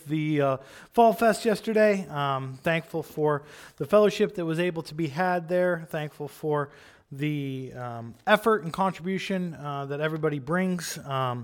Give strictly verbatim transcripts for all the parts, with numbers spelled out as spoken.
the uh, Fall Fest yesterday. Um, thankful for the fellowship that was able to be had there. Thankful for the um, effort and contribution uh, that everybody brings, um,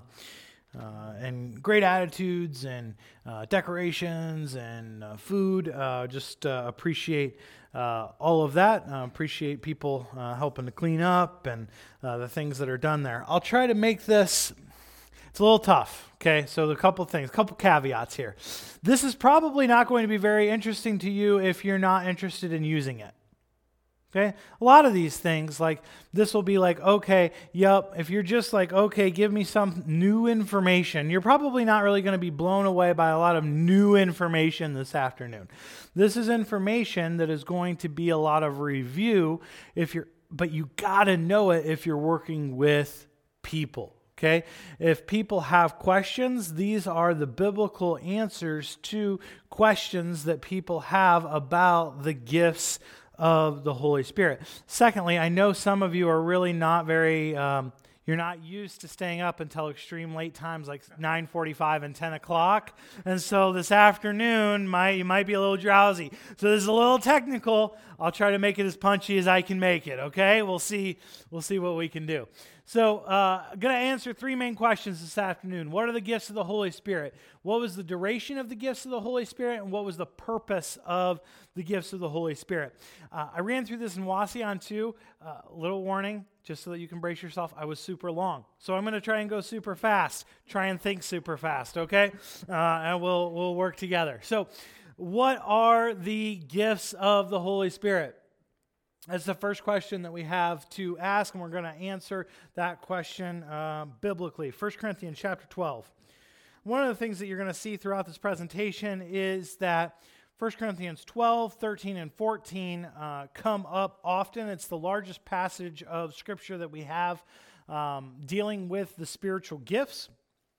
uh, and great attitudes and uh, decorations and uh, food. Uh, just uh, appreciate uh, all of that. Uh, appreciate people uh, helping to clean up and uh, the things that are done there. I'll try to make this. It's a little tough, okay? So a couple things, a couple caveats here. This is probably not going to be very interesting to you if you're not interested in using it, okay? A lot of these things, like this will be like, okay, yep, if you're just like, okay, give me some new information, you're probably not really going to be blown away by a lot of new information this afternoon. This is information that is going to be a lot of review, if you're, but you got to know it if you're working with people. Okay, if people have questions, these are the biblical answers to questions that people have about the gifts of the Holy Spirit. Secondly, I know some of you are really not very, um, you're not used to staying up until extreme late times like nine forty-five and ten o'clock. And so this afternoon, might, you might be a little drowsy. So this is a little technical. I'll try to make it as punchy as I can make it, okay? We'll see, we'll see what we can do. So uh, I'm going to answer three main questions this afternoon. What are the gifts of the Holy Spirit? What was the duration of the gifts of the Holy Spirit? And what was the purpose of the gifts of the Holy Spirit? Uh, I ran through this in Wauseon too. Uh, little warning, just so that you can brace yourself. I was super long. So I'm going to try and go super fast. Try and think super fast, okay? Uh, and we'll, we'll work together. So what are the gifts of the Holy Spirit? That's the first question that we have to ask, and we're going to answer that question uh, biblically. First Corinthians chapter twelve. One of the things that you're going to see throughout this presentation is that First Corinthians twelve, thirteen, and fourteen uh, come up often. It's the largest passage of Scripture that we have um, dealing with the spiritual gifts.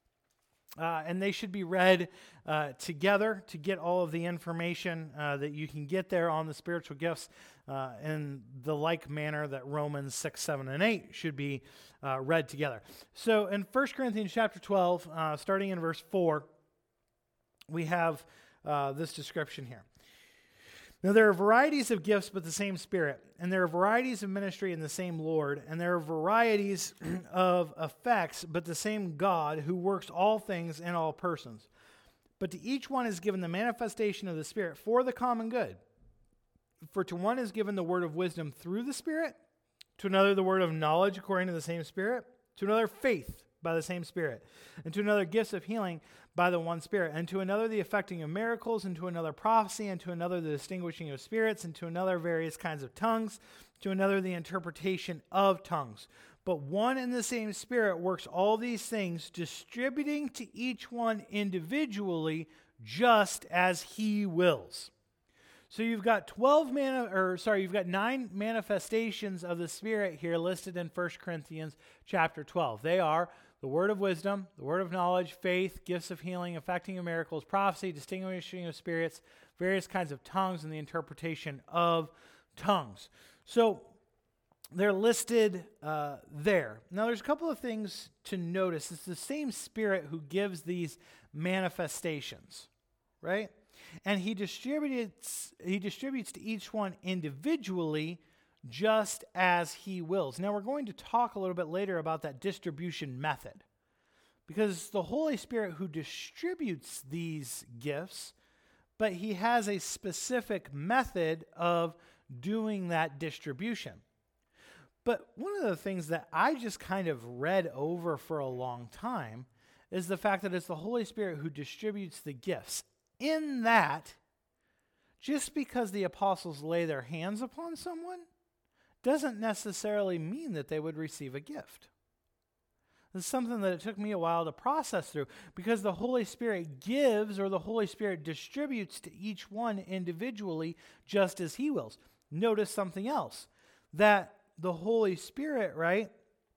Uh, and they should be read uh, together to get all of the information uh, that you can get there on the spiritual gifts uh, in the like manner that Romans six, seven, and eight should be uh, read together. So in First Corinthians chapter twelve, uh, starting in verse four, we have uh, this description here. Now there are varieties of gifts, but the same Spirit. And there are varieties of ministry in the same Lord. And there are varieties of effects, but the same God who works all things in all persons. But to each one is given the manifestation of the Spirit for the common good. For to one is given the word of wisdom through the Spirit, to another the word of knowledge according to the same Spirit, to another faith by the same Spirit, and to another gifts of healing by the one Spirit, and to another the effecting of miracles, and to another prophecy, and to another the distinguishing of spirits, and to another various kinds of tongues, to another the interpretation of tongues. But one and the same Spirit works all these things, distributing to each one individually just as He wills. So you've got twelve mani- or sorry, you've got nine manifestations of the Spirit here listed in First Corinthians chapter twelve. They are the word of wisdom, the word of knowledge, faith, gifts of healing, effecting of miracles, prophecy, distinguishing of spirits, various kinds of tongues, and the interpretation of tongues. So they're listed uh, there. Now there's a couple of things to notice. It's the same Spirit who gives these manifestations, right? And he distributes, he distributes to each one individually just as he wills. Now we're going to talk a little bit later about that distribution method, because it's the Holy Spirit who distributes these gifts, but he has a specific method of doing that distribution. But one of the things that I just kind of read over for a long time is the fact that it's the Holy Spirit who distributes the gifts. In that, just because the apostles lay their hands upon someone doesn't necessarily mean that they would receive a gift. This is something that it took me a while to process through, because the Holy Spirit gives, or the Holy Spirit distributes to each one individually just as He wills. Notice something else, that the Holy Spirit, right,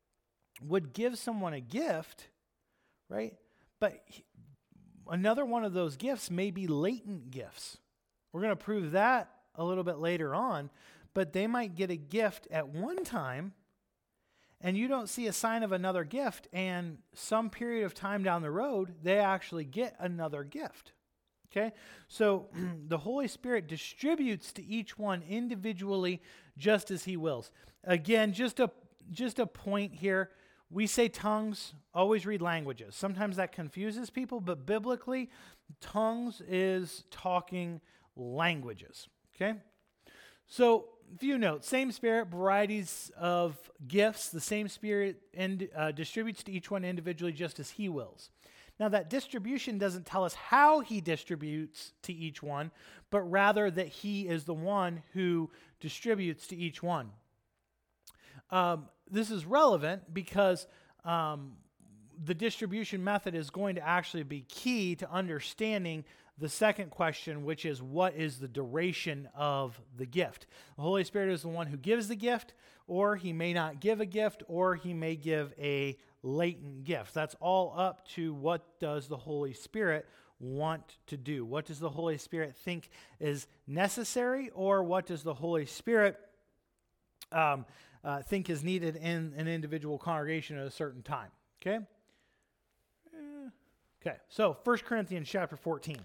would give someone a gift, right, but he, another one of those gifts may be latent gifts. We're going to prove that a little bit later on, but they might get a gift at one time, and you don't see a sign of another gift, and some period of time down the road, they actually get another gift. Okay, so the Holy Spirit distributes to each one individually just as he wills. Again, just a just a point here. We say tongues, always read languages. Sometimes that confuses people, but biblically, tongues is talking languages. Okay? So, few notes. Same Spirit, varieties of gifts. The same Spirit and, uh, distributes to each one individually just as he wills. Now, that distribution doesn't tell us how he distributes to each one, but rather that he is the one who distributes to each one. Um, this is relevant because um, the distribution method is going to actually be key to understanding the second question, which is, what is the duration of the gift? The Holy Spirit is the one who gives the gift, or he may not give a gift, or he may give a latent gift. That's all up to what does the Holy Spirit want to do. What does the Holy Spirit think is necessary, or what does the Holy Spirit um, uh, think is needed in an individual congregation at a certain time? Okay? Uh, okay, so First Corinthians chapter fourteen.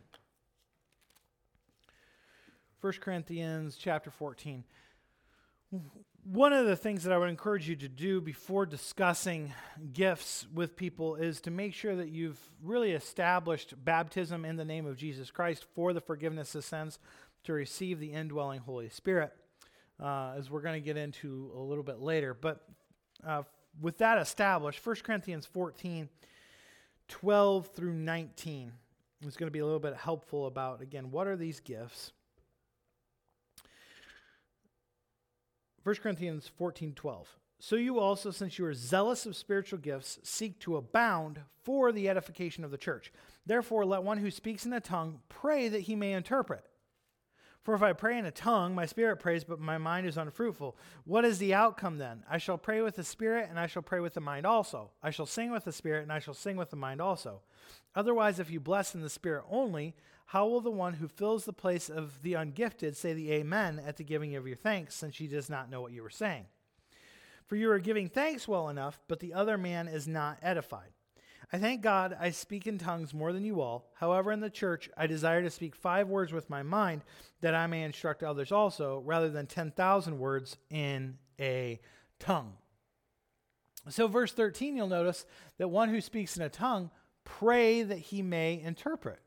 First Corinthians chapter fourteen. One of the things that I would encourage you to do before discussing gifts with people is to make sure that you've really established baptism in the name of Jesus Christ for the forgiveness of sins to receive the indwelling Holy Spirit, uh, as we're going to get into a little bit later. But uh, with that established, First Corinthians fourteen, twelve through nineteen is going to be a little bit helpful about, again, what are these gifts? First Corinthians fourteen, twelve. So you also, since you are zealous of spiritual gifts, seek to abound for the edification of the church. Therefore, let one who speaks in a tongue pray that he may interpret. For if I pray in a tongue, my spirit prays, but my mind is unfruitful. What is the outcome then? I shall pray with the spirit, and I shall pray with the mind also. I shall sing with the spirit, and I shall sing with the mind also. Otherwise, if you bless in the spirit only, how will the one who fills the place of the ungifted say the amen at the giving of your thanks, since he does not know what you are saying? For you are giving thanks well enough, but the other man is not edified. I thank God I speak in tongues more than you all. However, in the church, I desire to speak five words with my mind, that I may instruct others also, rather than ten thousand words in a tongue. So verse thirteen, you'll notice that one who speaks in a tongue, pray that he may interpret.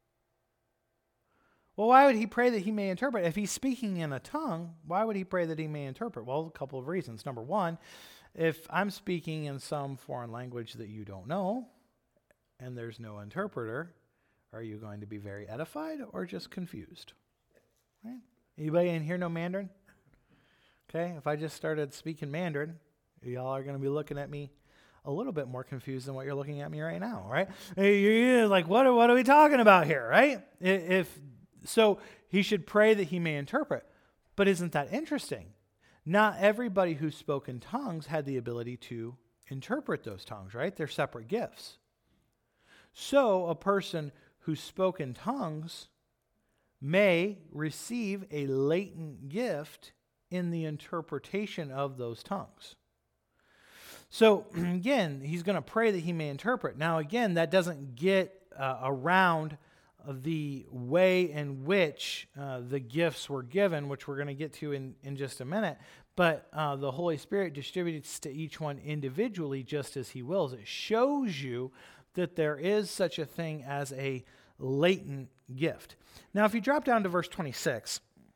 Well, why would he pray that he may interpret? If he's speaking in a tongue, why would he pray that he may interpret? Well, a couple of reasons. Number one, if I'm speaking in some foreign language that you don't know, and there's no interpreter, are you going to be very edified or just confused? Right? Anybody in here know Mandarin? Okay, if I just started speaking Mandarin, y'all are going to be looking at me a little bit more confused than what you're looking at me right now, right? You're like, what are, what are we talking about here, right? If so, he should pray that he may interpret. But isn't that interesting? Not everybody who spoke in tongues had the ability to interpret those tongues, right? They're separate gifts. So a person who spoke in tongues may receive a latent gift in the interpretation of those tongues. So again, he's going to pray that he may interpret. Now again, that doesn't get uh, around the way in which uh, the gifts were given, which we're going to get to in, in just a minute. But uh, the Holy Spirit distributes to each one individually just as he wills. It shows you that there is such a thing as a latent gift. Now, if you drop down to verse twenty-six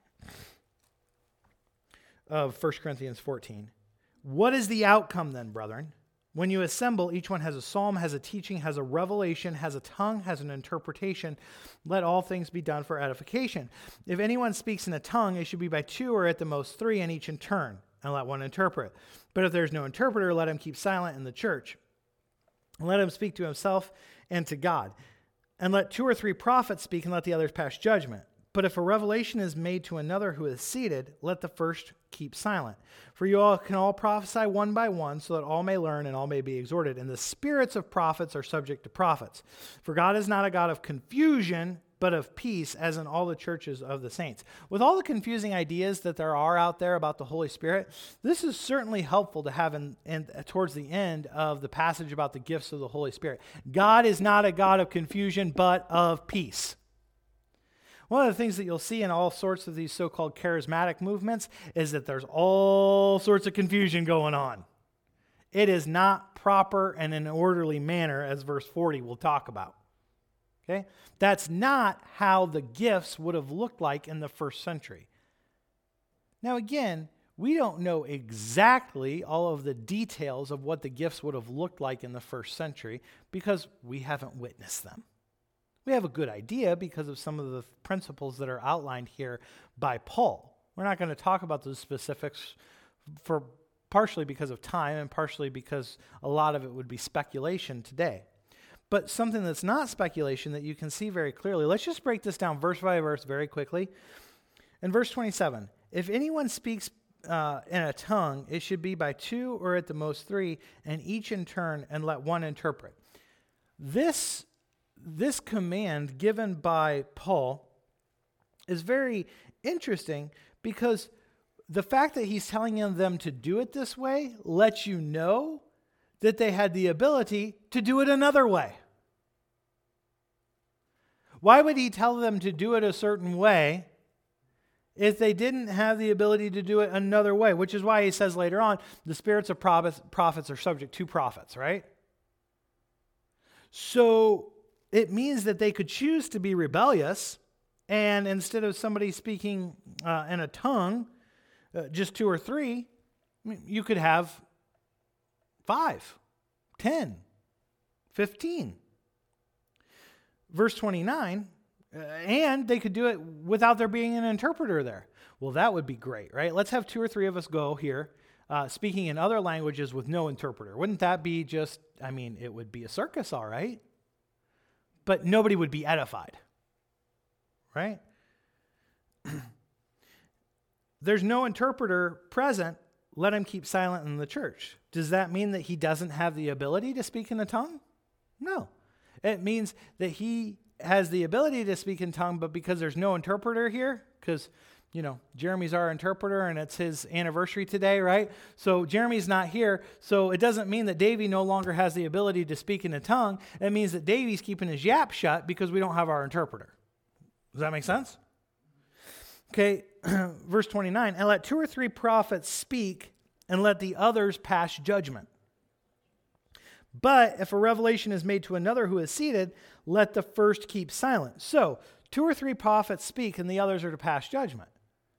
of First Corinthians fourteen, what is the outcome then, brethren? When you assemble, each one has a psalm, has a teaching, has a revelation, has a tongue, has an interpretation. Let all things be done for edification. If anyone speaks in a tongue, it should be by two or at the most three, and each in turn, and let one interpret. But if there's no interpreter, let him keep silent in the church. And let him speak to himself and to God. And let two or three prophets speak, and let the others pass judgment. But if a revelation is made to another who is seated, let the first keep silent. For you all can all prophesy one by one, so that all may learn and all may be exhorted. And the spirits of prophets are subject to prophets. For God is not a God of confusion, but of peace, as in all the churches of the saints. With all the confusing ideas that there are out there about the Holy Spirit, this is certainly helpful to have in, in, towards the end of the passage about the gifts of the Holy Spirit. God is not a God of confusion, but of peace. One of the things that you'll see in all sorts of these so-called charismatic movements is that there's all sorts of confusion going on. It is not proper and in an orderly manner, as verse forty will talk about. Okay? That's not how the gifts would have looked like in the first century. Now again, we don't know exactly all of the details of what the gifts would have looked like in the first century because we haven't witnessed them. We have a good idea because of some of the principles that are outlined here by Paul. We're not going to talk about those specifics for partially because of time and partially because a lot of it would be speculation today. But something that's not speculation that you can see very clearly. Let's just break this down verse by verse very quickly. In verse twenty-seven, if anyone speaks uh, in a tongue, it should be by two or at the most three, and each in turn, and let one interpret. This, this command given by Paul is very interesting because the fact that he's telling them to do it this way lets you know that they had the ability to do it another way. Why would he tell them to do it a certain way if they didn't have the ability to do it another way? Which is why he says later on, the spirits of prophets are subject to prophets, right? So it means that they could choose to be rebellious, and instead of somebody speaking uh, in a tongue, uh, just two or three, you could have five, ten, fifteen. Verse twenty-nine, uh, and they could do it without there being an interpreter there. Well, that would be great, right? Let's have two or three of us go here, uh, speaking in other languages with no interpreter. Wouldn't that be just, I mean, it would be a circus, all right? But nobody would be edified, right? There's no interpreter present. Let him keep silent in the church. Does that mean that he doesn't have the ability to speak in a tongue? No. It means that he has the ability to speak in tongue, but because there's no interpreter here, because, you know, Jeremy's our interpreter and it's his anniversary today, right? So Jeremy's not here, so it doesn't mean that Davey no longer has the ability to speak in a tongue. It means that Davey's keeping his yap shut because we don't have our interpreter. Does that make sense? Okay, verse twenty-nine, and let two or three prophets speak, and let the others pass judgment. But if a revelation is made to another who is seated, let the first keep silent. So, two or three prophets speak, and the others are to pass judgment.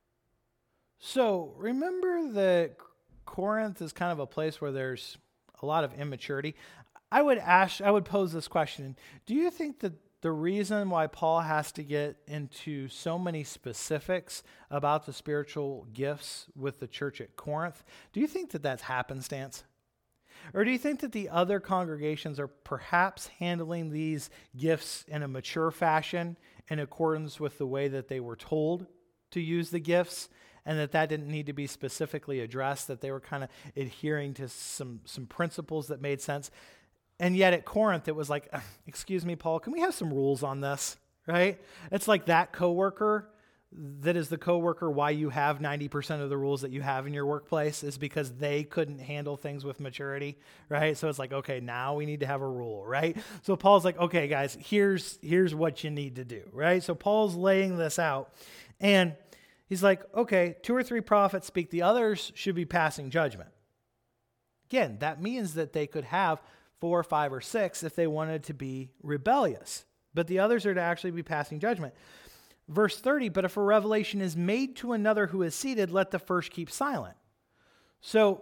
So, remember that Corinth is kind of a place where there's a lot of immaturity. I would ask, I would pose this question. Do you think that the reason why Paul has to get into so many specifics about the spiritual gifts with the church at Corinth, do you think that that's happenstance? Or do you think that the other congregations are perhaps handling these gifts in a mature fashion in accordance with the way that they were told to use the gifts, and that that didn't need to be specifically addressed, that they were kind of adhering to some, some principles that made sense? And yet at Corinth, it was like, excuse me, Paul, can we have some rules on this, right? It's like that coworker that is the coworker why you have ninety percent of the rules that you have in your workplace is because they couldn't handle things with maturity, right? So it's like, okay, now we need to have a rule, right? So Paul's like, okay, guys, here's, here's what you need to do, right? So Paul's laying this out, and he's like, okay, two or three prophets speak, the others should be passing judgment. Again, that means that they could have four, five, or six if they wanted to be rebellious. But the others are to actually be passing judgment. Verse thirty, but if a revelation is made to another who is seated, let the first keep silent. So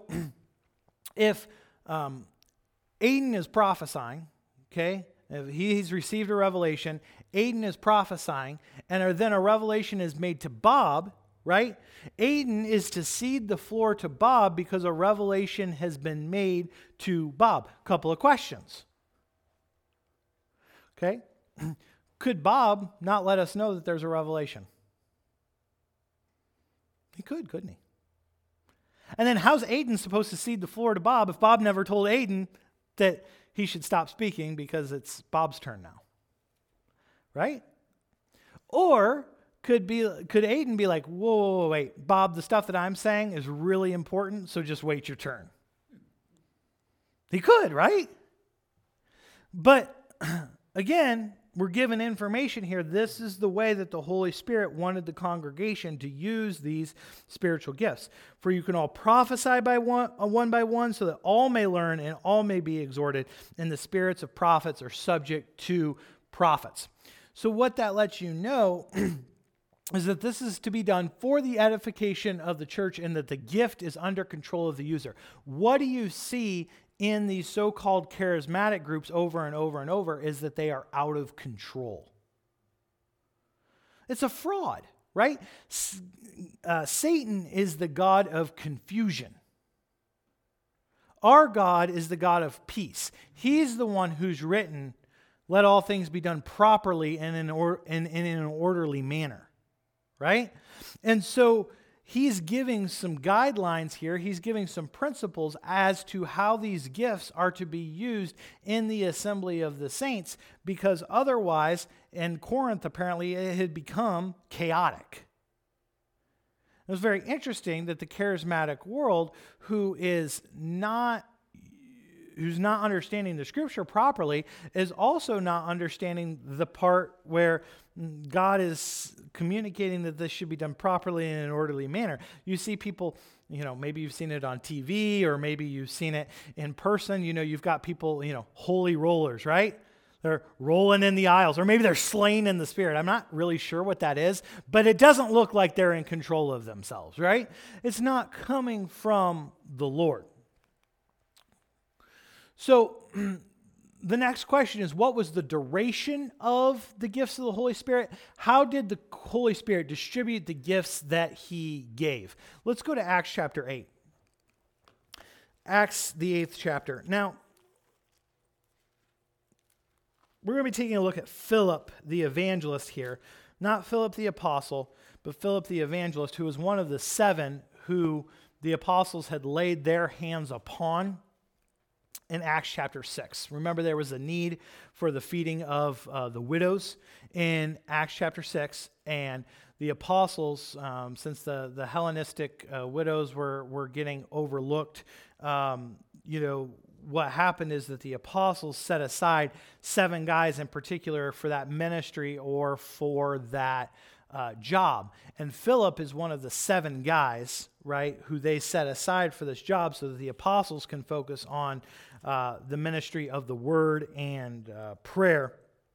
if um, Aiden is prophesying, okay, if he's received a revelation, Aiden is prophesying, and then a revelation is made to Bob, right? Aiden is to cede the floor to Bob because a revelation has been made to Bob. Couple of questions. Okay? Could Bob not let us know that there's a revelation? He could, couldn't he? And then how's Aiden supposed to cede the floor to Bob if Bob never told Aiden that he should stop speaking because it's Bob's turn now? Right? Or Could be could Aiden be like, whoa, whoa, whoa, wait, Bob, the stuff that I'm saying is really important, so just wait your turn. He could, right? But again, we're given information here. This is the way that the Holy Spirit wanted the congregation to use these spiritual gifts. For you can all prophesy by one, uh, one by one, so that all may learn and all may be exhorted, and the spirits of prophets are subject to prophets. So what that lets you know is that this is to be done for the edification of the church, and that the gift is under control of the user. What do you see in these so-called charismatic groups over and over and over is that they are out of control. It's a fraud, right? Uh, Satan is the god of confusion. Our God is the God of peace. He's the one who's written, let all things be done properly and in, or, in, in an orderly manner, right? And so he's giving some guidelines here. He's giving some principles as to how these gifts are to be used in the assembly of the saints, because otherwise, in Corinth, apparently, it had become chaotic. It was very interesting that the charismatic world, who is not who's not understanding the scripture properly, is also not understanding the part where God is communicating that this should be done properly in an orderly manner. You see people, you know, maybe you've seen it on T V, or maybe you've seen it in person. You know, you've got people, you know, holy rollers, right? They're rolling in the aisles, or maybe they're slain in the spirit. I'm not really sure what that is, but it doesn't look like they're in control of themselves, right? It's not coming from the Lord. So the next question is, what was the duration of the gifts of the Holy Spirit? How did the Holy Spirit distribute the gifts that he gave? Let's go to Acts chapter eight. Acts, the eighth chapter. Now, we're going to be taking a look at Philip the evangelist here. Not Philip the apostle, but Philip the evangelist, who was one of the seven who the apostles had laid their hands upon in Acts chapter six. Remember, there was a need for the feeding of uh, the widows in Acts chapter six, and the apostles, um, since the, the Hellenistic uh, widows were, were getting overlooked, um, you know, what happened is that the apostles set aside seven guys in particular for that ministry or for that uh, job. And Philip is one of the seven guys, right, who they set aside for this job so that the apostles can focus on uh, the ministry of the word and uh, prayer,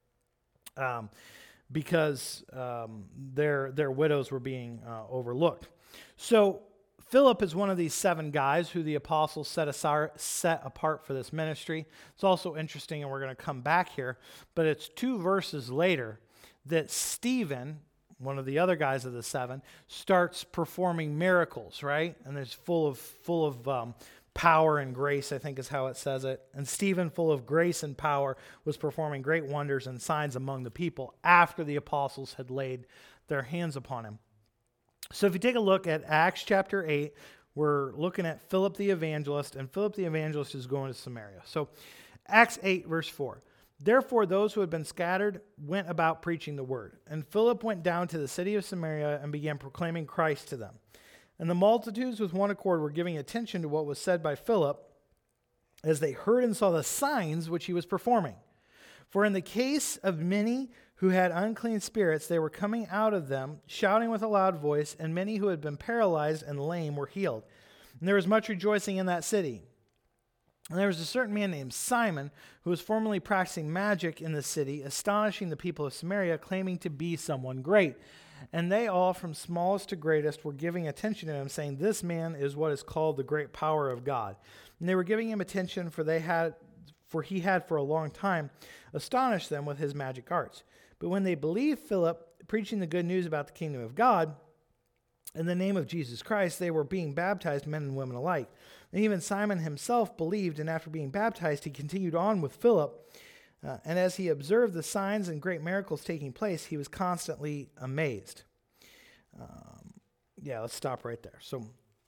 um, because um, their, their widows were being uh, overlooked. So Philip is one of these seven guys who the apostles set aside, set apart for this ministry. It's also interesting, and we're going to come back here, but it's two verses later that Stephen, one of the other guys of the seven, starts performing miracles, right? And there's full of full of um, power and grace, I think is how it says it. And Stephen, full of grace and power, was performing great wonders and signs among the people after the apostles had laid their hands upon him. So if you take a look at Acts chapter eight, we're looking at Philip the evangelist, and Philip the evangelist is going to Samaria. So Acts eight, verse four. Therefore, those who had been scattered went about preaching the word. And Philip went down to the city of Samaria and began proclaiming Christ to them. And the multitudes with one accord were giving attention to what was said by Philip as they heard and saw the signs which he was performing. For in the case of many who had unclean spirits, they were coming out of them, shouting with a loud voice, and many who had been paralyzed and lame were healed. And there was much rejoicing in that city. And there was a certain man named Simon, who was formerly practicing magic in the city, astonishing the people of Samaria, claiming to be someone great. And they all, from smallest to greatest, were giving attention to him, saying, "This man is what is called the great power of God." And they were giving him attention, for they had, for he had for a long time astonished them with his magic arts. But when they believed Philip preaching the good news about the kingdom of God in the name of Jesus Christ, they were being baptized, men and women alike. And even Simon himself believed, and after being baptized, he continued on with Philip. Uh, and as he observed the signs and great miracles taking place, he was constantly amazed. Um, yeah, let's stop right there. So,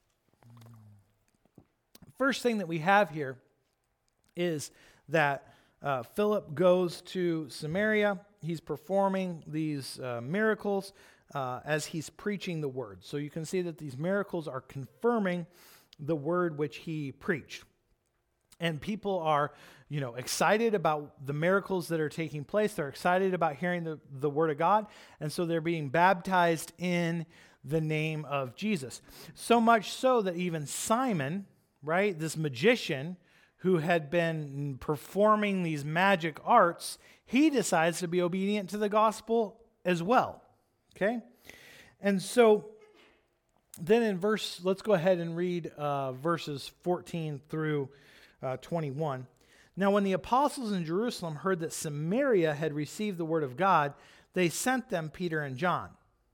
first thing that we have here is that uh, Philip goes to Samaria. He's performing these uh, miracles uh, as he's preaching the word. So you can see that these miracles are confirming the word which he preached. And people are, you know, excited about the miracles that are taking place. They're excited about hearing the, the word of God. And so they're being baptized in the name of Jesus. So much so that even Simon, right, this magician who had been performing these magic arts, he decides to be obedient to the gospel as well. Okay? And so then in verse, let's go ahead and read uh, verses fourteen through uh, twenty-one. Now, when the apostles in Jerusalem heard that Samaria had received the word of God, they sent them Peter and John,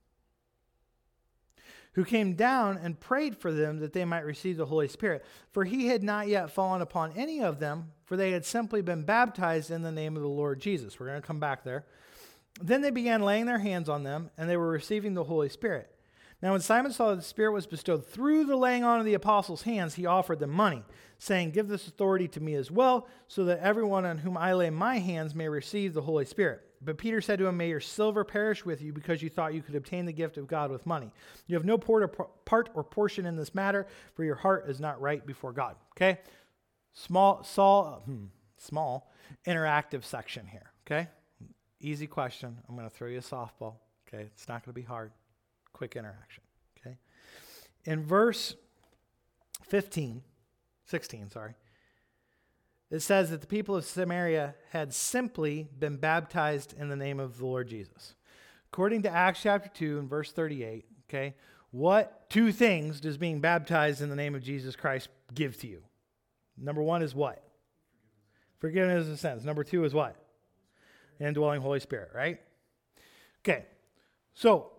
who came down and prayed for them that they might receive the Holy Spirit. For he had not yet fallen upon any of them, for they had simply been baptized in the name of the Lord Jesus. We're going to come back there. Then they began laying their hands on them, and they were receiving the Holy Spirit. Now when Simon saw that the Spirit was bestowed through the laying on of the apostles' hands, he offered them money, saying, "Give this authority to me as well, so that everyone on whom I lay my hands may receive the Holy Spirit." But Peter said to him, "May your silver perish with you, because you thought you could obtain the gift of God with money. You have no part or portion in this matter, for your heart is not right before God." Okay? Small, small, hmm, small interactive section here. Okay? Easy question. I'm going to throw you a softball. Okay? It's not going to be hard. Quick interaction. Okay? In verse fifteen, sixteen, sorry, it says that the people of Samaria had simply been baptized in the name of the Lord Jesus. According to Acts chapter two and verse thirty-eight, okay, what two things does being baptized in the name of Jesus Christ give to you? Number one is what? Forgiveness of sins. Number two is what? Indwelling Holy Spirit, right? Okay, so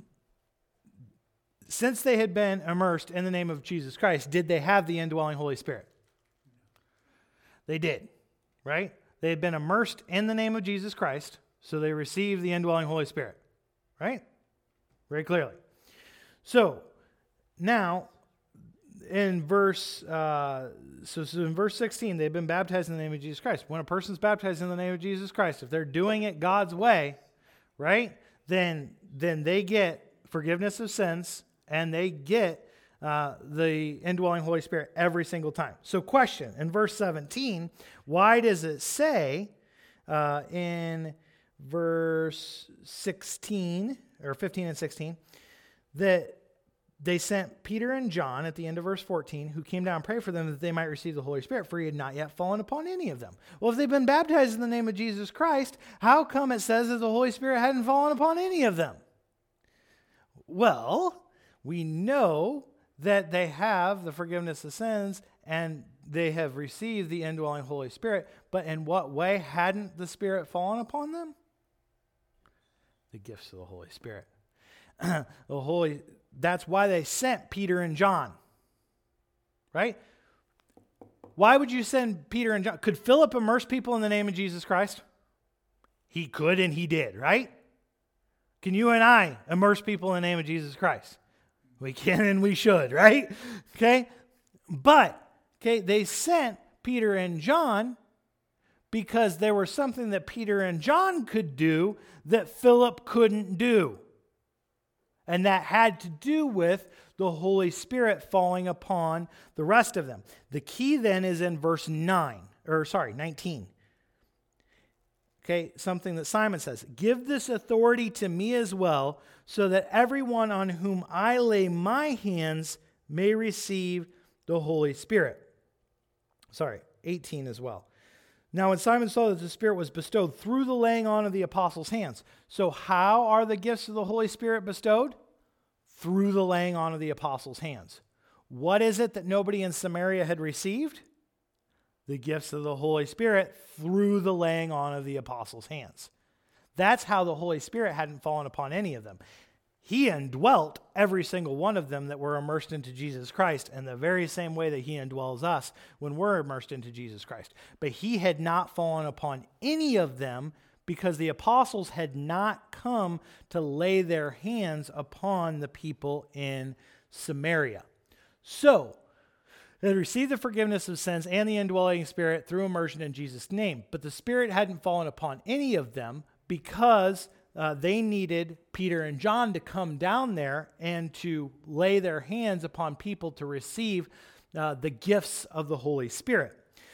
since they had been immersed in the name of Jesus Christ, did they have the indwelling Holy Spirit? They did, right? They had been immersed in the name of Jesus Christ, so they received the indwelling Holy Spirit, right? Very clearly. So now, in verse, uh, so, so in verse sixteen, they've been baptized in the name of Jesus Christ. When a person's baptized in the name of Jesus Christ, if they're doing it God's way, right, then then they get forgiveness of sins and they get Uh, the indwelling Holy Spirit every single time. So question, in verse seventeen, why does it say uh, in verse sixteen, or fifteen and sixteen, that they sent Peter and John at the end of verse fourteen, who came down and prayed for them that they might receive the Holy Spirit, for he had not yet fallen upon any of them? Well, if they've been baptized in the name of Jesus Christ, how come it says that the Holy Spirit hadn't fallen upon any of them? Well, we know that they have the forgiveness of sins and they have received the indwelling Holy Spirit, but in what way hadn't the Spirit fallen upon them? The gifts of the Holy Spirit. the Holy, that's why they sent Peter and John, right? Why would you send Peter and John? Could Philip immerse people in the name of Jesus Christ? He could, and he did, right? Can you and I immerse people in the name of Jesus Christ? We can and we should, right? Okay? But, okay, they sent Peter and John because there was something that Peter and John could do that Philip couldn't do. And that had to do with the Holy Spirit falling upon the rest of them. The key then is in verse nine, or sorry, nineteen. Okay, something that Simon says, "Give this authority to me as well, so that everyone on whom I lay my hands may receive the Holy Spirit." Sorry, eighteen as well. Now when Simon saw that the Spirit was bestowed through the laying on of the apostles' hands. So how are the gifts of the Holy Spirit bestowed? Through the laying on of the apostles' hands. What is it that nobody in Samaria had received? The gifts of the Holy Spirit through the laying on of the apostles' hands. That's how the Holy Spirit hadn't fallen upon any of them. He indwelt every single one of them that were immersed into Jesus Christ in the very same way that he indwells us when we're immersed into Jesus Christ. But he had not fallen upon any of them because the apostles had not come to lay their hands upon the people in Samaria. So, they received the forgiveness of sins and the indwelling Spirit through immersion in Jesus' name. But the Spirit hadn't fallen upon any of them because uh, they needed Peter and John to come down there and to lay their hands upon people to receive uh, the gifts of the Holy Spirit.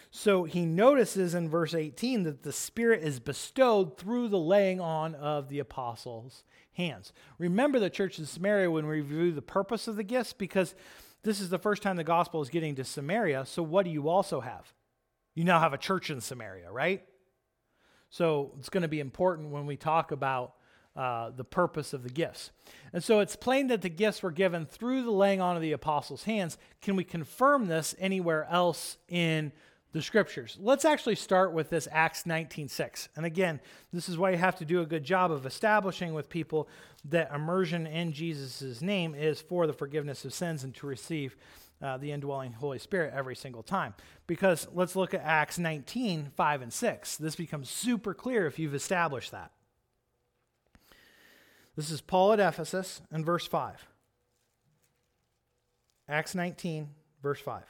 So he notices in verse eighteen that the Spirit is bestowed through the laying on of the apostles' hands. Remember the church in Samaria when we review the purpose of the gifts, because this is the first time the gospel is getting to Samaria. So what do you also have? You now have a church in Samaria, right? So it's going to be important when we talk about uh, the purpose of the gifts. And so it's plain that the gifts were given through the laying on of the apostles' hands. Can we confirm this anywhere else in the scriptures? Let's actually start with this Acts nineteen six. And again, this is why you have to do a good job of establishing with people that immersion in Jesus' name is for the forgiveness of sins and to receive Uh, the indwelling Holy Spirit every single time. Because let's look at Acts nineteen, five and six. This becomes super clear if you've established that. This is Paul at Ephesus in verse five. Acts nineteen, verse five.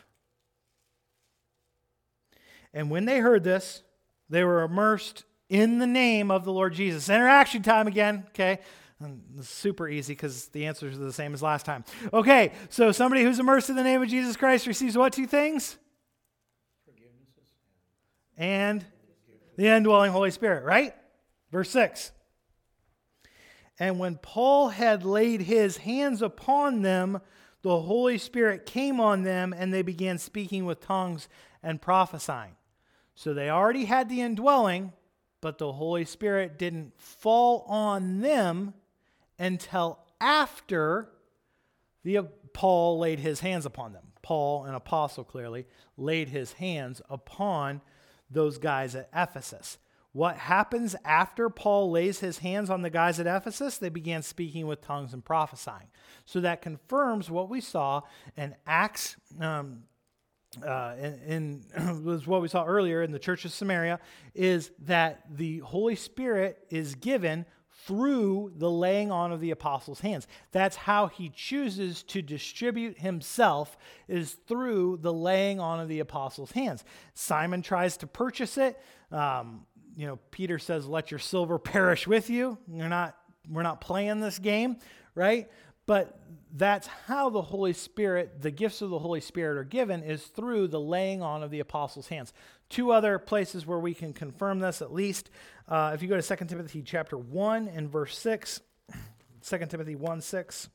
And when they heard this, they were immersed in the name of the Lord Jesus. Interaction time again, okay? And it's super easy because the answers are the same as last time. Okay, so somebody who's immersed in the name of Jesus Christ receives what two things? Forgiveness. And the indwelling Holy Spirit, right? Verse six. And when Paul had laid his hands upon them, the Holy Spirit came on them, and they began speaking with tongues and prophesying. So they already had the indwelling, but the Holy Spirit didn't fall on them until after the Paul laid his hands upon them. Paul, an apostle clearly, laid his hands upon those guys at Ephesus. What happens after Paul lays his hands on the guys at Ephesus? They began speaking with tongues and prophesying. So that confirms what we saw in Acts, um, uh, in, in was what we saw earlier in the church of Samaria, is that the Holy Spirit is given through the laying on of the apostles' hands. That's how he chooses to distribute himself, is through the laying on of the apostles' hands. Simon tries to purchase it. Um, you know, Peter says, "Let your silver perish with you." You're not, we're not playing this game, right? But that's how the Holy Spirit, the gifts of the Holy Spirit are given, is through the laying on of the apostles' hands. Two other places where we can confirm this, at least. Uh, if you go to Second Timothy chapter one and verse six, Second Timothy one, six.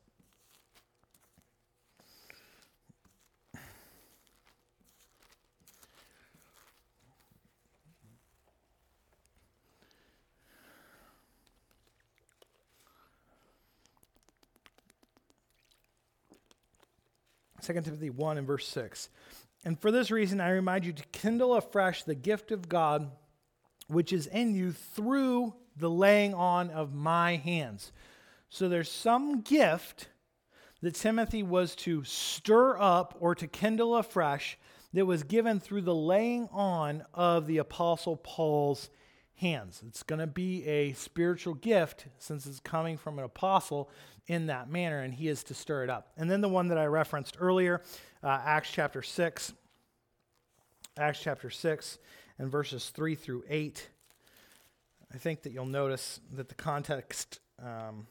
Second Timothy one and verse six. And for this reason, I remind you to kindle afresh the gift of God, which is in you through the laying on of my hands. So there's some gift that Timothy was to stir up or to kindle afresh that was given through the laying on of the Apostle Paul's hands. It's going to be a spiritual gift since it's coming from an apostle in that manner, and he is to stir it up. And then the one that I referenced earlier, uh, Acts chapter six, Acts chapter six and verses three through eight. I think that you'll notice that the context um,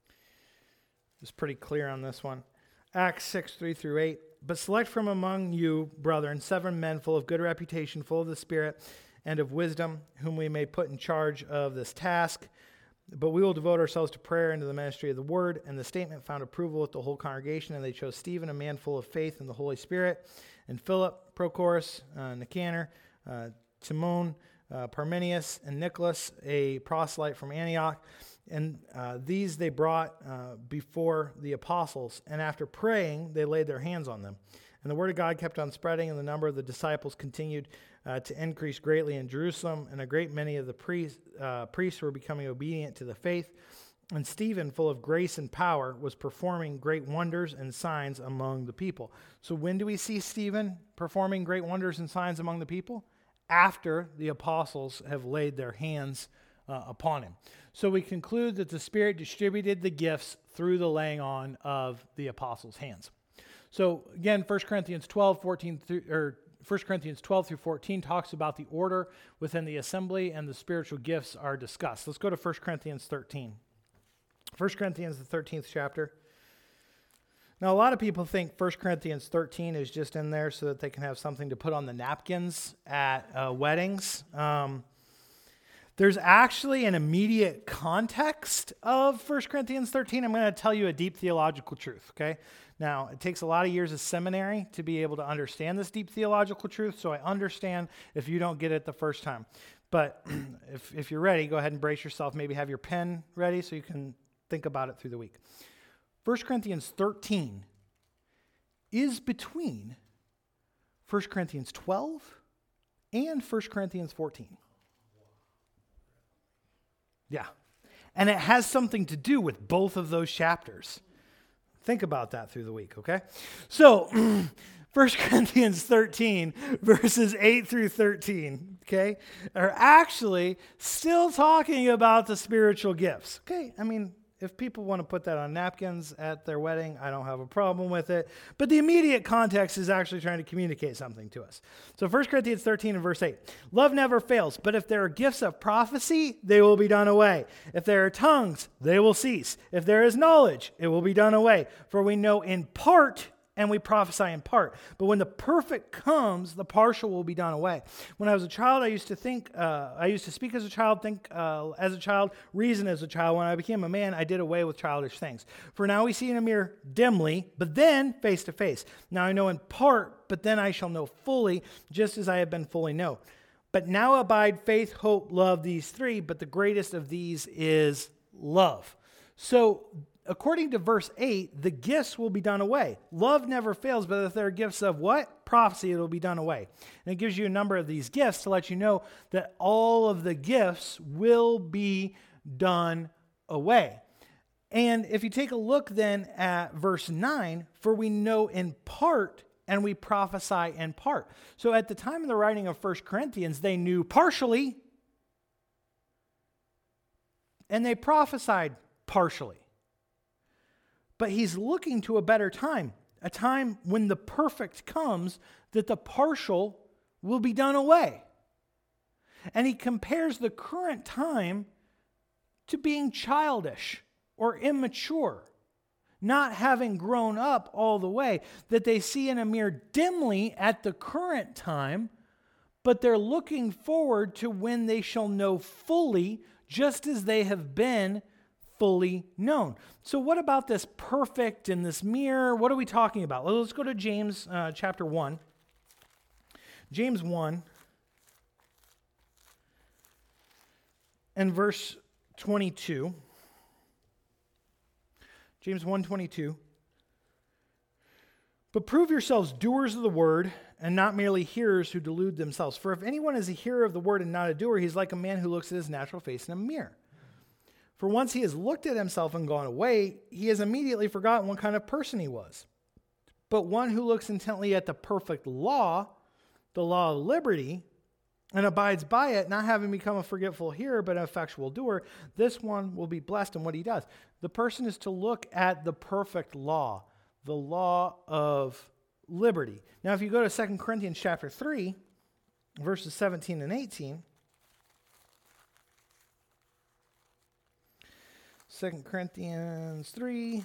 is pretty clear on this one. Acts six, three through eight. But select from among you, brethren, seven men full of good reputation, full of the Spirit and of wisdom, whom we may put in charge of this task. But we will devote ourselves to prayer and to the ministry of the word. And the statement found approval with the whole congregation. And they chose Stephen, a man full of faith and the Holy Spirit, and Philip, Prochorus, uh, Nicanor, uh, Timon, uh, Parmenius, and Nicholas, a proselyte from Antioch. And uh, these they brought uh, before the apostles. And after praying, they laid their hands on them. And the word of God kept on spreading, and the number of the disciples continued uh, to increase greatly in Jerusalem. And a great many of the priests, uh, priests were becoming obedient to the faith. And Stephen, full of grace and power, was performing great wonders and signs among the people. So when do we see Stephen performing great wonders and signs among the people? After the apostles have laid their hands uh, upon him. So we conclude that the Spirit distributed the gifts through the laying on of the apostles' hands. So again, First Corinthians twelve, fourteen through, or First Corinthians twelve through fourteen talks about the order within the assembly, and the spiritual gifts are discussed. Let's go to First Corinthians thirteen. First Corinthians, the thirteenth chapter. Now, a lot of people think First Corinthians thirteen is just in there so that they can have something to put on the napkins at uh, weddings. Um, there's actually an immediate context of First Corinthians thirteen. I'm going to tell you a deep theological truth, okay? Now, it takes a lot of years of seminary to be able to understand this deep theological truth, so I understand if you don't get it the first time. But if, if you're ready, go ahead and brace yourself. Maybe have your pen ready so you can think about it through the week. First Corinthians thirteen is between First Corinthians twelve and First Corinthians fourteen. Yeah. And it has something to do with both of those chapters. Think about that through the week, okay? So, First Corinthians thirteen, verses eight through thirteen, okay, are actually still talking about the spiritual gifts, okay? I mean, if people want to put that on napkins at their wedding, I don't have a problem with it. But the immediate context is actually trying to communicate something to us. So First Corinthians thirteen and verse eight. Love never fails, but if there are gifts of prophecy, they will be done away. If there are tongues, they will cease. If there is knowledge, it will be done away. For we know in part, and we prophesy in part. But when the perfect comes, the partial will be done away. When I was a child, I used to think, uh, I used to speak as a child, think uh, as a child, reason as a child. When I became a man, I did away with childish things. For now we see in a mirror dimly, but then face to face. Now I know in part, but then I shall know fully, just as I have been fully known. But now abide faith, hope, love, these three, but the greatest of these is love. So, according to verse eight, the gifts will be done away. Love never fails, but if there are gifts of what? Prophecy, it will be done away. And it gives you a number of these gifts to let you know that all of the gifts will be done away. And if you take a look then at verse nine, for we know in part and we prophesy in part. So at the time of the writing of First Corinthians, they knew partially and they prophesied partially. But he's looking to a better time, a time when the perfect comes, that the partial will be done away. And he compares the current time to being childish or immature, not having grown up all the way, that they see in a mirror dimly at the current time, but they're looking forward to when they shall know fully, just as they have been fully known. So what about this perfect and this mirror? What are we talking about? Well, let's go to James uh, chapter one. James one and verse twenty-two. James one twenty-two. But prove yourselves doers of the word and not merely hearers who delude themselves. For if anyone is a hearer of the word and not a doer, he's like a man who looks at his natural face in a mirror. For once he has looked at himself and gone away, he has immediately forgotten what kind of person he was. But one who looks intently at the perfect law, the law of liberty, and abides by it, not having become a forgetful hearer, but an effectual doer, this one will be blessed in what he does. The person is to look at the perfect law, the law of liberty. Now, if you go to Second Corinthians chapter three, verses seventeen and eighteen, Second Corinthians three,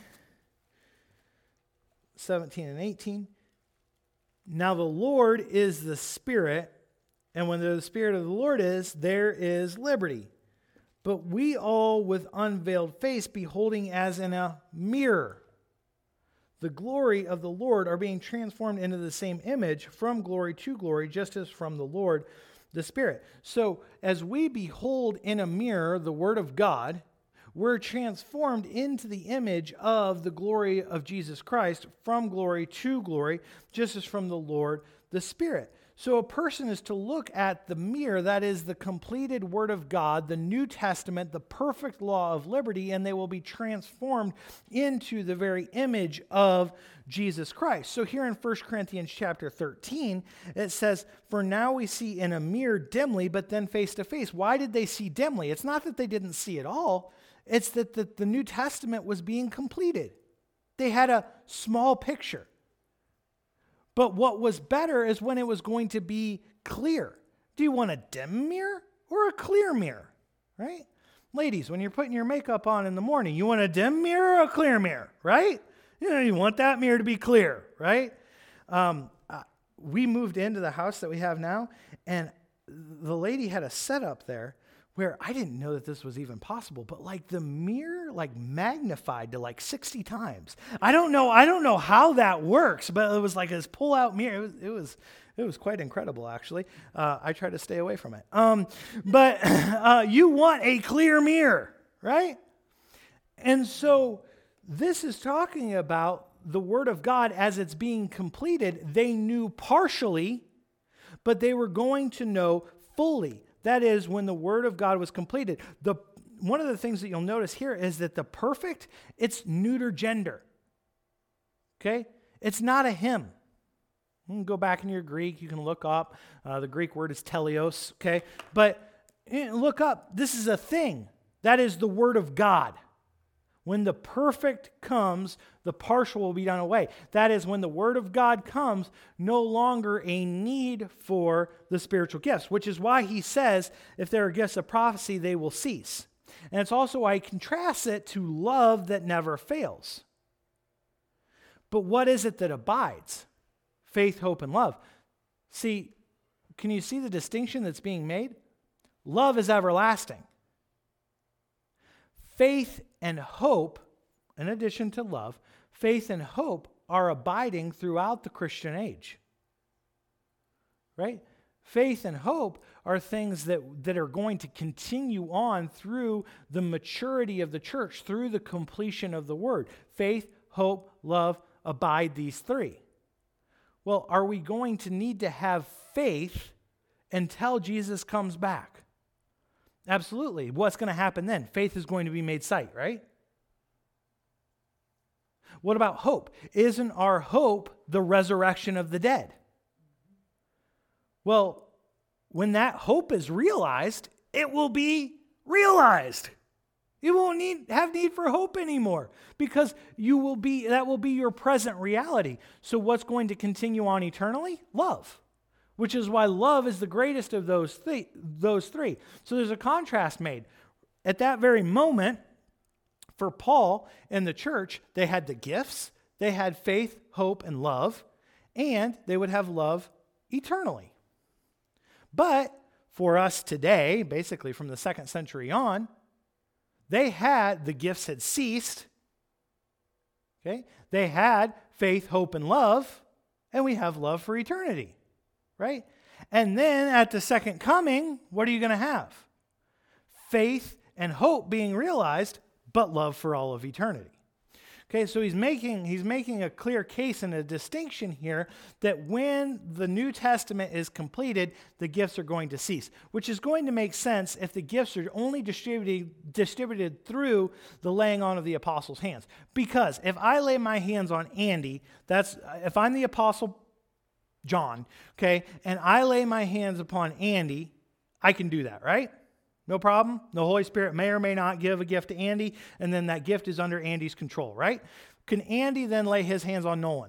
seventeen and eighteen. Now the Lord is the Spirit, and when the Spirit of the Lord is, there is liberty. But we all with unveiled face, beholding as in a mirror the glory of the Lord, are being transformed into the same image from glory to glory, just as from the Lord the Spirit. So as we behold in a mirror the Word of God, we're transformed into the image of the glory of Jesus Christ from glory to glory, just as from the Lord the Spirit. So a person is to look at the mirror, that is the completed Word of God, the New Testament, the perfect law of liberty, and they will be transformed into the very image of Jesus Christ. So here in First Corinthians chapter thirteen, it says, for now we see in a mirror dimly, but then face to face. Why did they see dimly? It's not that they didn't see at all. It's that the, the New Testament was being completed. They had a small picture. But what was better is when it was going to be clear. Do you want a dim mirror or a clear mirror? Right? Ladies, when you're putting your makeup on in the morning, you want a dim mirror or a clear mirror? Right? You know, you want that mirror to be clear, right? Um, uh, we moved into the house that we have now, and the lady had a setup there where I didn't know that this was even possible, but like the mirror like magnified to like sixty times. I don't know, I don't know how that works, but it was like this pull-out mirror. It was, it was, it was quite incredible, actually. Uh, I try to stay away from it. Um, but uh, you want a clear mirror, right? And so this is talking about the Word of God as it's being completed. They knew partially, but they were going to know fully. That is, when the Word of God was completed. The one of the things that you'll notice here is that the perfect, it's neuter gender. Okay? It's not a him. You can go back in your Greek. You can look up. Uh, the Greek word is teleos. Okay? But you know, look up. This is a thing. That is the Word of God. When the perfect comes, the partial will be done away. That is, when the Word of God comes, no longer a need for the spiritual gifts, which is why he says, if there are gifts of prophecy, they will cease. And it's also why he contrasts it to love that never fails. But what is it that abides? Faith, hope, and love. See, can you see the distinction that's being made? Love is everlasting. Faith and hope, in addition to love, faith and hope are abiding throughout the Christian age. Right? Faith and hope are things that, that are going to continue on through the maturity of the church, through the completion of the word. Faith, hope, love, abide, these three. Well, are we going to need to have faith until Jesus comes back? Absolutely. What's going to happen then? Faith is going to be made sight, right? What about hope? Isn't our hope the resurrection of the dead? Well, when that hope is realized, it will be realized. You won't need have need for hope anymore because you will be that will be your present reality. So what's going to continue on eternally? Love. Which is why love is the greatest of those, th- those three. So there's a contrast made. At that very moment, for Paul and the church, they had the gifts, they had faith, hope, and love, and they would have love eternally. But for us today, basically from the second century on, they had, the gifts had ceased. Okay? They had faith, hope, and love, and we have love for eternity. Right? And then at the second coming, what are you going to have? Faith and hope being realized, but love for all of eternity. Okay, so he's making, he's making a clear case and a distinction here that when the New Testament is completed, the gifts are going to cease, which is going to make sense if the gifts are only distributed, distributed through the laying on of the apostles' hands. Because if I lay my hands on Andy, that's if I'm the apostle John, okay, and I lay my hands upon Andy, I can do that, right? No problem. The Holy Spirit may or may not give a gift to Andy, and then that gift is under Andy's control, right? Can Andy then lay his hands on Nolan?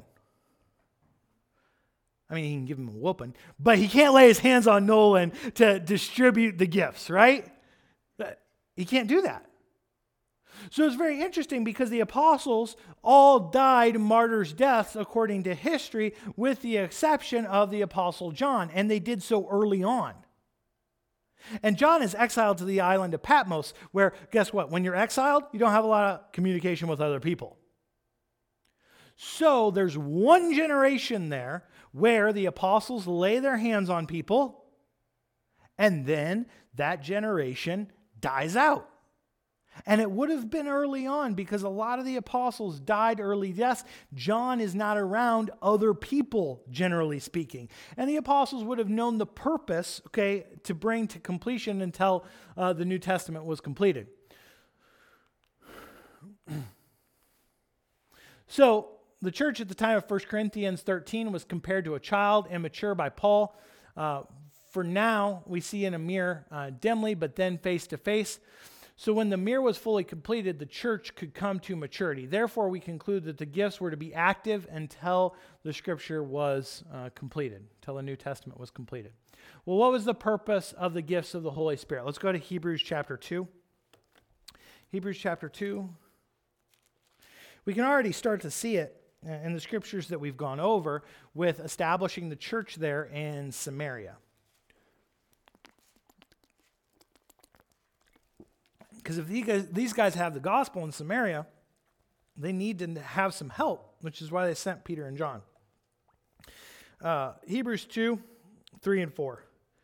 I mean, he can give him a whooping, but he can't lay his hands on Nolan to distribute the gifts, right? He can't do that. So it's very interesting because the apostles all died martyrs' deaths according to history, with the exception of the apostle John, and they did so early on. And John is exiled to the island of Patmos, where, guess what? When you're exiled, you don't have a lot of communication with other people. So there's one generation there where the apostles lay their hands on people, and then that generation dies out. And it would have been early on because a lot of the apostles died early deaths. John is not around other people, generally speaking. And the apostles would have known the purpose, okay, to bring to completion until uh, the New Testament was completed. So the church at the time of First Corinthians thirteen was compared to a child, immature by Paul. Uh, for now, we see in a mirror uh, dimly, but then face to face. So when the mirror was fully completed, the church could come to maturity. Therefore, we conclude that the gifts were to be active until the scripture was uh, completed, until the New Testament was completed. Well, what was the purpose of the gifts of the Holy Spirit? Let's go to Hebrews chapter two. Hebrews chapter two. We can already start to see it in the scriptures that we've gone over with establishing the church there in Samaria. Because if these guys, these guys have the gospel in Samaria, they need to have some help, which is why they sent Peter and John. Uh, Hebrews two, three and four.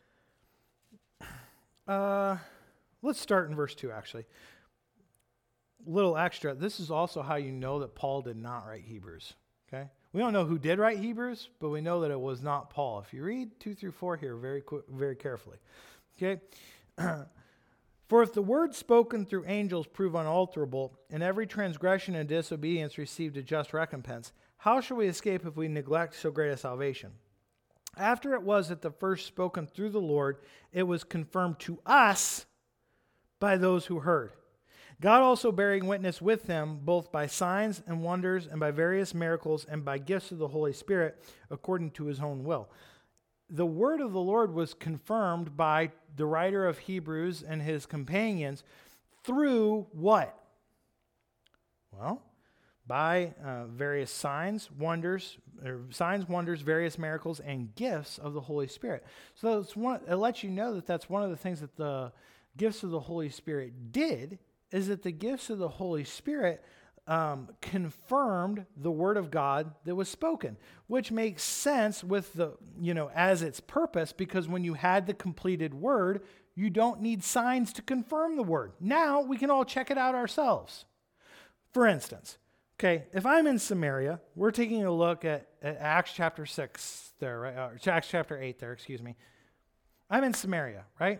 Uh, let's start in verse two, actually. Little extra. This is also how you know that Paul did not write Hebrews. Okay, we don't know who did write Hebrews, but we know that it was not Paul. If you read two through four here very quick, very carefully. Okay. For if the word spoken through angels prove unalterable, and every transgression and disobedience received a just recompense, how shall we escape if we neglect so great a salvation? After it was at the first spoken through the Lord, it was confirmed to us by those who heard. God also bearing witness with them, both by signs and wonders, and by various miracles, and by gifts of the Holy Spirit, according to his own will. The word of the Lord was confirmed by the writer of Hebrews and his companions through what? Well, by uh, various signs, wonders, or signs, wonders, various miracles, and gifts of the Holy Spirit. So it's one, it lets you know that that's one of the things that the gifts of the Holy Spirit did, is that the gifts of the Holy Spirit um, confirmed the word of God that was spoken, which makes sense with the, you know, as its purpose, because when you had the completed word, you don't need signs to confirm the word. Now we can all check it out ourselves. For instance, okay, if I'm in Samaria, we're taking a look at, at Acts chapter six there, right? Or Acts chapter eight there, excuse me. I'm in Samaria, right?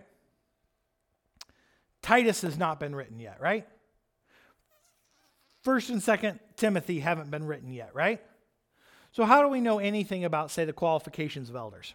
Titus has not been written yet, right? First and Second Timothy haven't been written yet, right? So how do we know anything about, say, the qualifications of elders?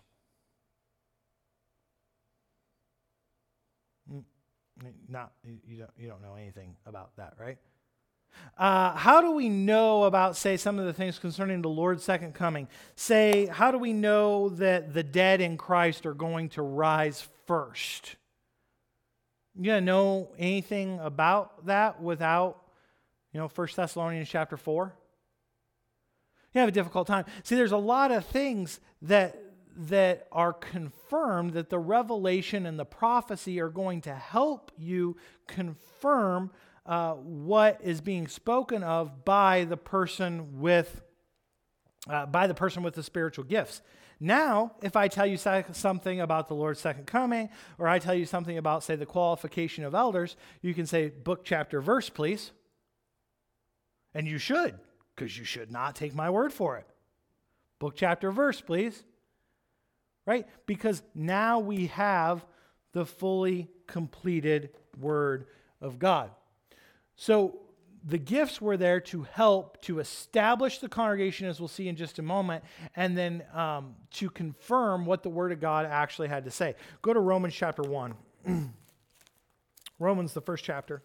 Not, you don't, you don't know anything about that, right? Uh, how do we know about, say, some of the things concerning the Lord's second coming? Say, how do we know that the dead in Christ are going to rise first? You gonna know anything about that without, you know, First Thessalonians chapter four? You have a difficult time. See, there's a lot of things that that are confirmed that the revelation and the prophecy are going to help you confirm uh, what is being spoken of by the person with uh, by the person with the spiritual gifts. Now, if I tell you something about the Lord's second coming, or I tell you something about, say, the qualification of elders, you can say, book, chapter, verse, please. And you should, because you should not take my word for it. Book, chapter, verse, please. Right? Because now we have the fully completed Word of God. So the gifts were there to help to establish the congregation, as we'll see in just a moment, and then um, to confirm what the Word of God actually had to say. Go to Romans chapter one. Romans, the first chapter.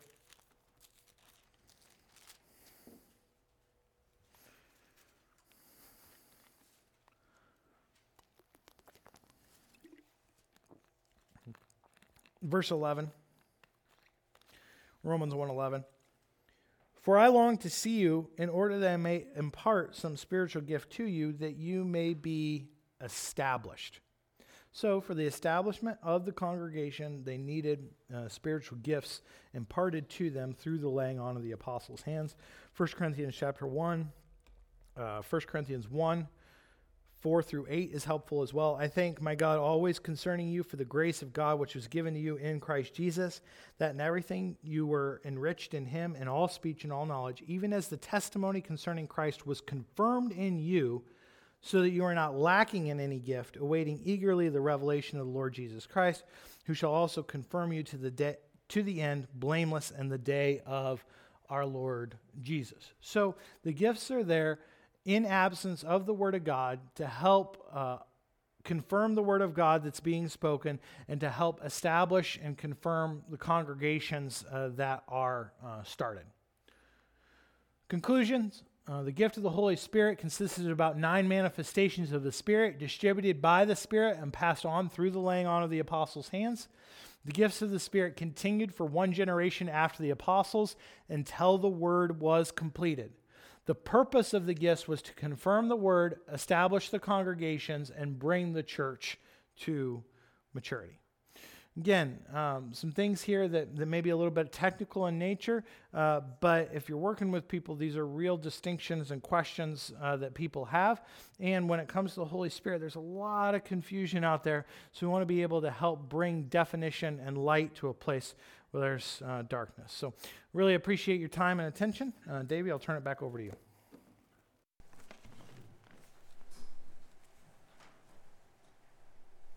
Verse eleven. Romans one eleven. For I long to see you in order that I may impart some spiritual gift to you, that you may be established. So for the establishment of the congregation, they needed uh, spiritual gifts imparted to them through the laying on of the apostles' hands. First Corinthians chapter one, uh, First Corinthians one, four through eight is helpful as well. I thank my God always concerning you for the grace of God which was given to you in Christ Jesus, that in everything you were enriched in him in all speech and all knowledge, even as the testimony concerning Christ was confirmed in you, so that you are not lacking in any gift, awaiting eagerly the revelation of the Lord Jesus Christ, who shall also confirm you to the de- to the end, blameless in the day of our Lord Jesus. So the gifts are there in absence of the Word of God to help uh, confirm the Word of God that's being spoken, and to help establish and confirm the congregations uh, that are uh, started. Conclusions. Uh, the gift of the Holy Spirit consisted of about nine manifestations of the Spirit distributed by the Spirit and passed on through the laying on of the apostles' hands. The gifts of the Spirit continued for one generation after the apostles until the Word was completed. The purpose of the gifts was to confirm the word, establish the congregations, and bring the church to maturity. Again, um, some things here that, that may be a little bit technical in nature, uh, but if you're working with people, these are real distinctions and questions uh, that people have. And when it comes to the Holy Spirit, there's a lot of confusion out there. So we want to be able to help bring definition and light to a place where there's uh, darkness. So really appreciate your time and attention. Uh, Davey, I'll turn it back over to you.